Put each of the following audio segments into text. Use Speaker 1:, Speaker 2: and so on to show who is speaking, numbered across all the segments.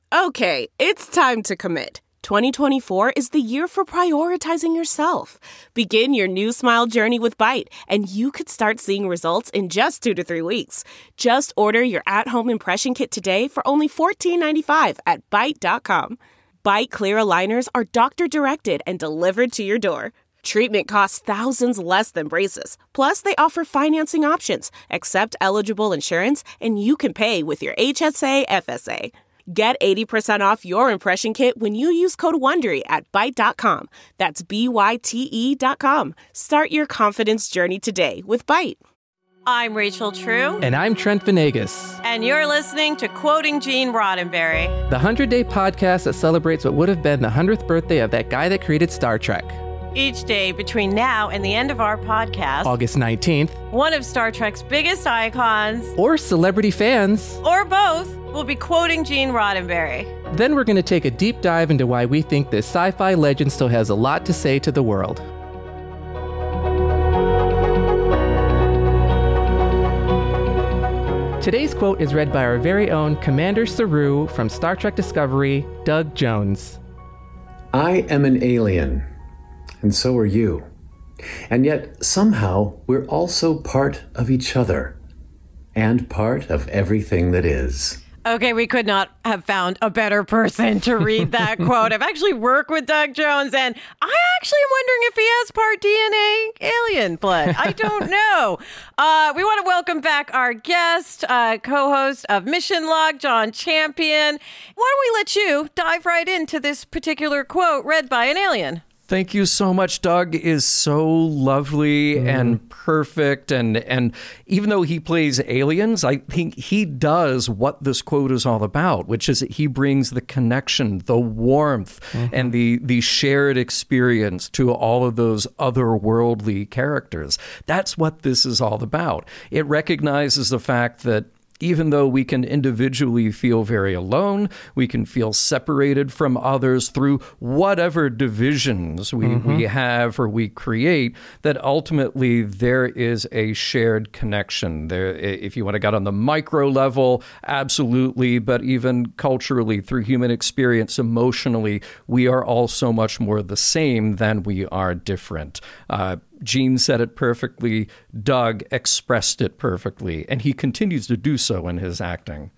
Speaker 1: Okay, it's time to commit. 2024 is the year for prioritizing yourself. Begin your new smile journey with Byte, and you could start seeing results in just 2 to 3 weeks. Just order your at-home impression kit today for only $14.95 at Byte.com. Byte Clear aligners are doctor-directed and delivered to your door. Treatment costs thousands less than braces. Plus, they offer financing options, accept eligible insurance, and you can pay with your HSA FSA. Get 80% off your impression kit when you use code WONDERY at Byte.com. That's BYTE.com. Start your confidence journey today with Byte.
Speaker 2: I'm Rachel True.
Speaker 3: And I'm Trent Venegas.
Speaker 2: And you're listening to Quoting Gene Roddenberry,
Speaker 3: the 100-day podcast that celebrates what would have been the 100th birthday of that guy that created Star Trek.
Speaker 2: Each day between now and the end of our podcast,
Speaker 3: August 19th,
Speaker 2: one of Star Trek's biggest icons,
Speaker 3: or celebrity fans,
Speaker 2: or both, will be quoting Gene Roddenberry.
Speaker 3: Then we're going to take a deep dive into why we think this sci-fi legend still has a lot to say to the world. Today's quote is read by our very own Commander Saru from Star Trek Discovery, Doug Jones.
Speaker 4: I am an alien, and so are you. And yet, somehow, we're also part of each other, and part of everything that is.
Speaker 2: Okay, we could not have found a better person to read that quote. I've actually worked with Doug Jones, and I actually am wondering if he has part DNA alien blood. I don't know. We want to welcome back our guest, co-host of Mission Log, John Champion. Why don't we let you dive right into this particular quote read by an alien?
Speaker 5: Thank you so much. Doug is so lovely and perfect. And even though he plays aliens, I think he does what this quote is all about, which is that he brings the connection, the warmth, and the shared experience to all of those otherworldly characters. That's what this is all about. It recognizes the fact that even though we can individually feel very alone, we can feel separated from others through whatever divisions we have or we create, that ultimately there is a shared connection. There, if you want to get on the micro level, absolutely, but even culturally, through human experience, emotionally, we are all so much more the same than we are different. Gene said it perfectly. Doug expressed it perfectly, and he continues to do so in his acting.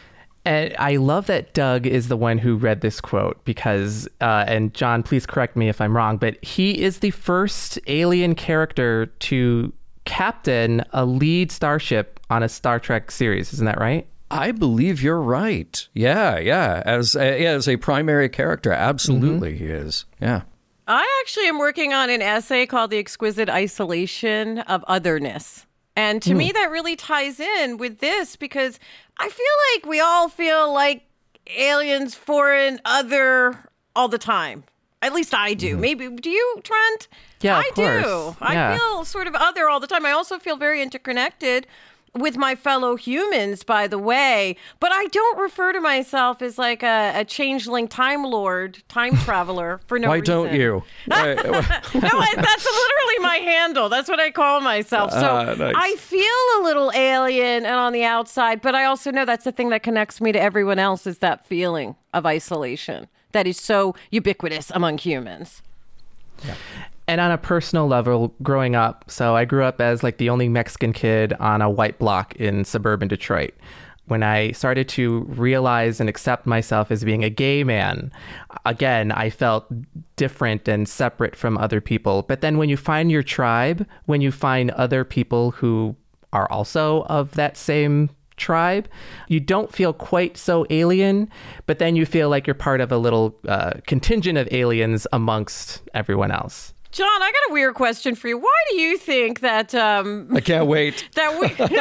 Speaker 3: And I love that Doug is the one who read this quote because, and John, please correct me if I'm wrong, but he is the first alien character to captain a lead starship on a Star Trek series. Isn't that right?
Speaker 5: I believe you're right. Yeah. As a primary character, absolutely he is. Yeah.
Speaker 2: I actually am working on an essay called The Exquisite Isolation of Otherness. And to me, that really ties in with this because I feel like we all feel like aliens, foreign, other all the time. At least I do. Maybe, do you, Trent?
Speaker 3: Yeah,
Speaker 2: of course. Do.
Speaker 3: Yeah.
Speaker 2: I feel sort of other all the time. I also feel very interconnected with my fellow humans, by the way, but I don't refer to myself as like a changeling time lord, time traveler for no reason.
Speaker 5: Why don't you?
Speaker 2: No, that's literally my handle. That's what I call myself. So
Speaker 5: nice.
Speaker 2: I feel a little alien and on the outside, but I also know that's the thing that connects me to everyone else is that feeling of isolation that is so ubiquitous among humans.
Speaker 3: Yeah. And on a personal level, growing up, so I grew up as like the only Mexican kid on a white block in suburban Detroit. When I started to realize and accept myself as being a gay man, again, I felt different and separate from other people. But then when you find your tribe, when you find other people who are also of that same tribe, you don't feel quite so alien, but then you feel like you're part of a little contingent of aliens amongst everyone else.
Speaker 2: John, I got a weird question for you. Why do you think that...
Speaker 5: I can't wait.
Speaker 2: Why do you think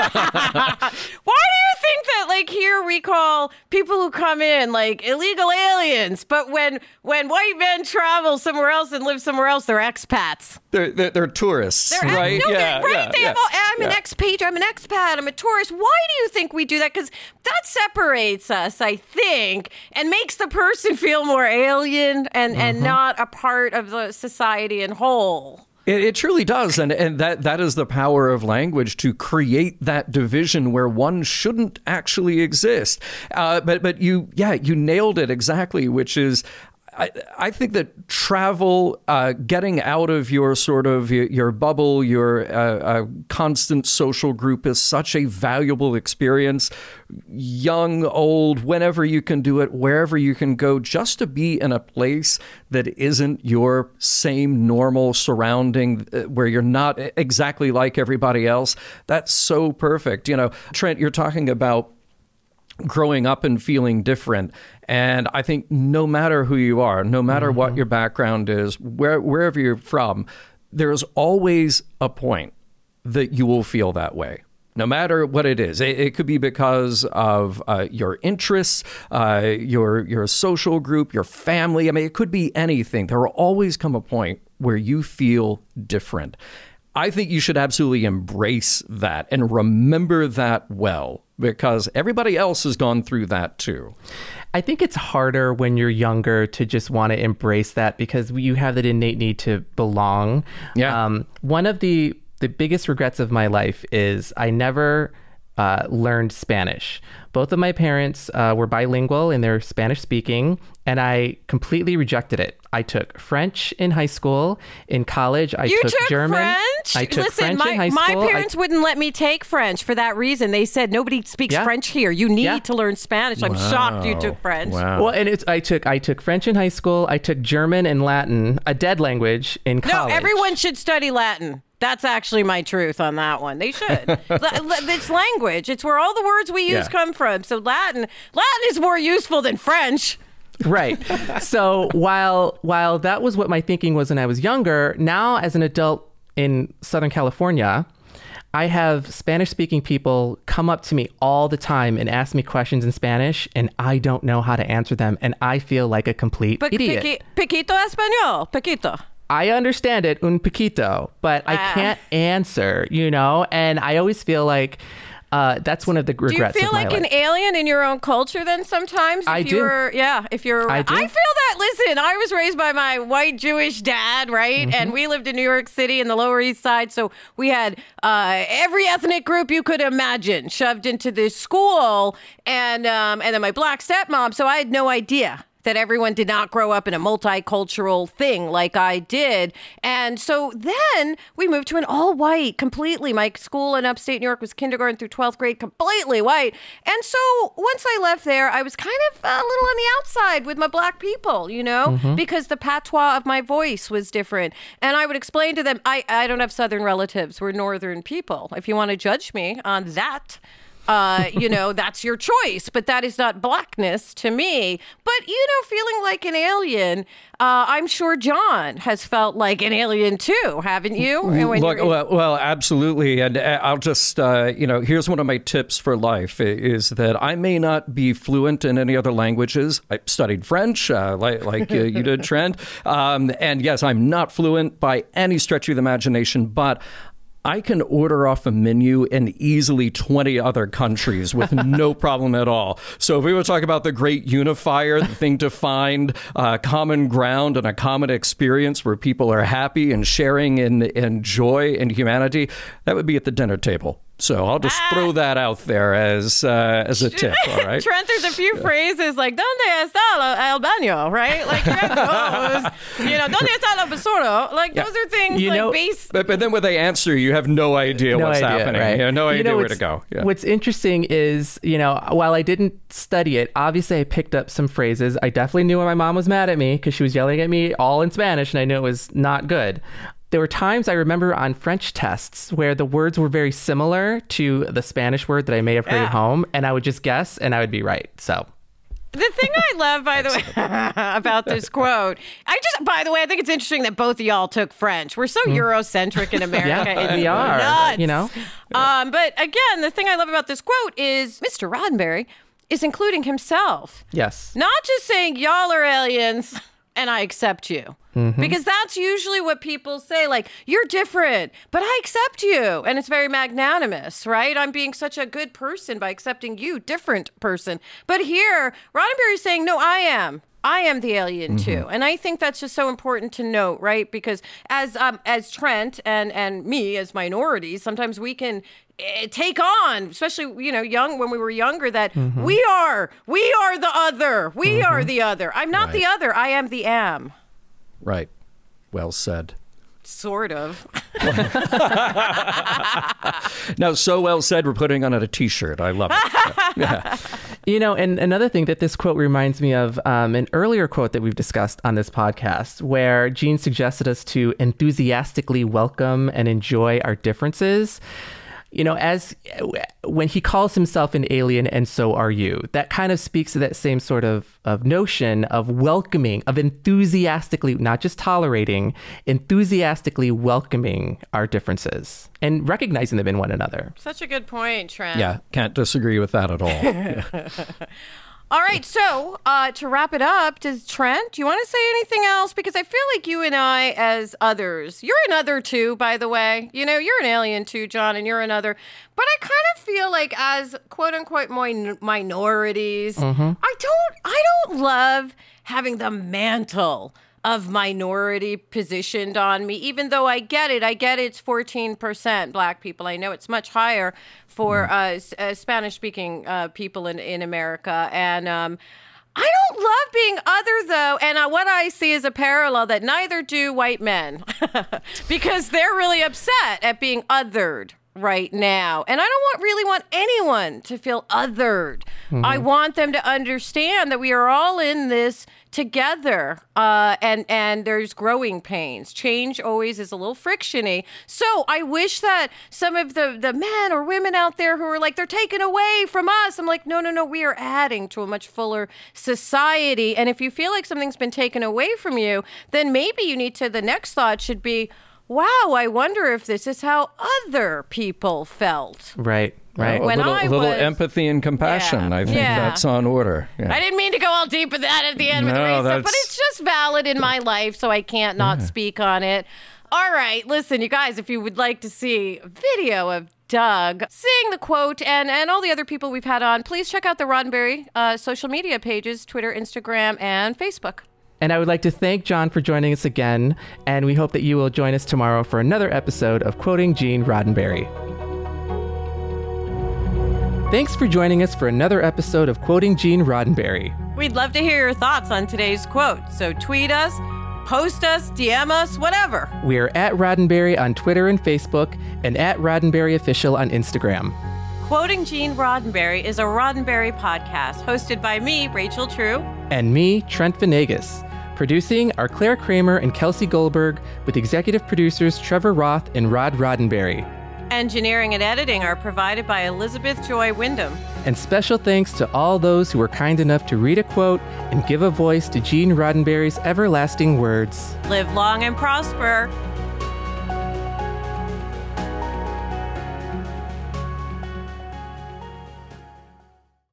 Speaker 2: that, like, here we call people who come in, like, illegal aliens, but when white men travel somewhere else and live somewhere else, they're expats?
Speaker 5: They're tourists, right?
Speaker 2: I'm an expatriate, I'm an expat, I'm a tourist. Why do you think we do that? Because that separates us, I think, and makes the person feel more alien and not a part of the society in whole.
Speaker 5: It truly does, and that is the power of language, to create that division where one shouldn't actually exist. But you nailed it exactly, which is, I think that travel, getting out of your sort of your bubble, your constant social group, is such a valuable experience. Young, old, whenever you can do it, wherever you can go, just to be in a place that isn't your same normal surrounding, where you're not exactly like everybody else. That's so perfect. You know, Trent, you're talking about growing up and feeling different. And I think no matter who you are, no matter what your background is, wherever you're from, there's always a point that you will feel that way. No matter what it is. It could be because of your interests, your social group, your family. I mean, it could be anything. There will always come a point where you feel different. I think you should absolutely embrace that and remember that well, because everybody else has gone through that too.
Speaker 3: I think it's harder when you're younger to just want to embrace that, because you have that innate need to belong.
Speaker 5: Yeah.
Speaker 3: One of the biggest regrets of my life is I never learned Spanish. Both of my parents were bilingual in their Spanish speaking, and I completely rejected it. I took French in high school. In college, I took German.
Speaker 2: French?
Speaker 3: I took
Speaker 2: Listen,
Speaker 3: French in high school.
Speaker 2: My parents wouldn't let me take French for that reason. They said nobody speaks French here. You need to learn Spanish. I'm shocked you took French.
Speaker 5: Wow.
Speaker 3: Well, and I took French in high school. I took German and Latin, a dead language, in college.
Speaker 2: No, everyone should study Latin. That's actually my truth on that one. They should. It's language. It's where all the words we use come from. So Latin is more useful than French.
Speaker 3: Right. So while that was what my thinking was when I was younger, now as an adult in Southern California, I have Spanish-speaking people come up to me all the time and ask me questions in Spanish, and I don't know how to answer them, and I feel like a complete idiot.
Speaker 2: Poquito español. Poquito.
Speaker 3: I understand it, un poquito, but I can't answer, and I always feel like that's one of the regrets of my life.
Speaker 2: Do you feel like an alien in your own culture then sometimes?
Speaker 3: I do.
Speaker 2: I
Speaker 3: do.
Speaker 2: I feel that. Listen, I was raised by my white Jewish dad, right? Mm-hmm. And we lived in New York City in the Lower East Side. So we had every ethnic group you could imagine shoved into this school. And then my black stepmom. So I had no idea that everyone did not grow up in a multicultural thing like I did. And so then we moved to an all-white, completely. My school in upstate New York was kindergarten through 12th grade, completely white. And so once I left there, I was kind of a little on the outside with my black people, because the patois of my voice was different. And I would explain to them, I don't have Southern relatives. We're Northern people. If you want to judge me on that, that's your choice, but that is not blackness to me. But, feeling like an alien, I'm sure John has felt like an alien too, haven't you?
Speaker 5: Well, absolutely. And I'll just, here's one of my tips for life is that I may not be fluent in any other languages. I studied French, like you did, Trent. And yes, I'm not fluent by any stretch of the imagination, but I can order off a menu in easily 20 other countries with no problem at all. So if we were talking about the great unifier, the thing to find common ground and a common experience where people are happy and sharing in joy and humanity, that would be at the dinner table. So I'll just throw that out there as a tip, all right?
Speaker 2: Trent, there's a few phrases like, ¿Dónde está el baño? Right? Like, you have those. ¿Dónde está la basura? Like, those are things base.
Speaker 5: But then when they answer, you have no idea what's happening.
Speaker 3: Right?
Speaker 5: You have no idea where to go. Yeah.
Speaker 3: What's interesting is, while I didn't study it, obviously I picked up some phrases. I definitely knew when my mom was mad at me because she was yelling at me all in Spanish, and I knew it was not good. There were times I remember on French tests where the words were very similar to the Spanish word that I may have heard at home, and I would just guess and I would be right. So
Speaker 2: the thing I love, by the way, about this quote, by the way, I think it's interesting that both of y'all took French. We're so Eurocentric in America.
Speaker 3: Yeah, we are.
Speaker 2: Nuts. But again, the thing I love about this quote is Mr. Roddenberry is including himself.
Speaker 3: Yes.
Speaker 2: Not just saying y'all are aliens and I accept you. Mm-hmm. Because that's usually what people say, like, you're different, but I accept you. And it's very magnanimous, right? I'm being such a good person by accepting you, different person. But here, Roddenberry's saying, no, I am. I am the alien too. And I think that's just so important to note, right? Because as Trent and me as minorities, sometimes we can take on, especially, young, when we were younger, that we are the other. We are the other. I'm not the other. I am the am.
Speaker 5: Right. Well said.
Speaker 2: Sort of.
Speaker 5: No, so well said. We're putting on a T-shirt. I love it. Yeah.
Speaker 3: And another thing that this quote reminds me of, an earlier quote that we've discussed on this podcast, where Gene suggested us to enthusiastically welcome and enjoy our differences. As when he calls himself an alien, and so are you, that kind of speaks to that same sort of notion of welcoming, of enthusiastically, not just tolerating, enthusiastically welcoming our differences and recognizing them in one another.
Speaker 2: Such a good point, Trent.
Speaker 5: Yeah, can't disagree with that at all.
Speaker 2: All right, so to wrap it up, do you want to say anything else? Because I feel like you and I, as others, you're an other too, by the way. You're an alien too, John, and you're another. But I kind of feel like, as quote unquote minorities, I don't love having the mantle of minority positioned on me, even though I get it. It's 14% Black people. I know it's much higher for Spanish-speaking people in America. And I don't love being other, though. And what I see is a parallel that neither do white men, because they're really upset at being othered right now. And I don't really want anyone to feel othered. I want them to understand that we are all in this together, and there's growing pains. Change always is a little frictiony. So I wish that some of the men or women out there who are like, they're taken away from us. I'm like, no, we are adding to a much fuller society. And if you feel like something's been taken away from you, then maybe the next thought should be, wow, I wonder if this is how other people felt.
Speaker 3: Right.
Speaker 5: A little empathy and compassion.
Speaker 2: Yeah,
Speaker 5: I think that's on order. Yeah.
Speaker 2: I didn't mean to go all deep with that at the end with Teresa, but it's just valid in my life, so I can't not speak on it. All right, listen, you guys, if you would like to see a video of Doug saying the quote and all the other people we've had on, please check out the Roddenberry social media pages, Twitter, Instagram, and Facebook.
Speaker 3: And I would like to thank John for joining us again, and we hope that you will join us tomorrow for another episode of Quoting Gene Roddenberry. Thanks for joining us for another episode of Quoting Gene Roddenberry.
Speaker 2: We'd love to hear your thoughts on today's quote, so tweet us, post us, DM us, whatever.
Speaker 3: We are at Roddenberry on Twitter and Facebook, and at Roddenberry Official on Instagram.
Speaker 2: Quoting Gene Roddenberry is a Roddenberry podcast hosted by me, Rachel True.
Speaker 3: And me, Trent Venegas. Producing are Claire Kramer and Kelsey Goldberg, with executive producers Trevor Roth and Rod Roddenberry.
Speaker 2: Engineering and editing are provided by Elizabeth Joy Wyndham.
Speaker 3: And special thanks to all those who were kind enough to read a quote and give a voice to Gene Roddenberry's everlasting words.
Speaker 2: Live long and prosper.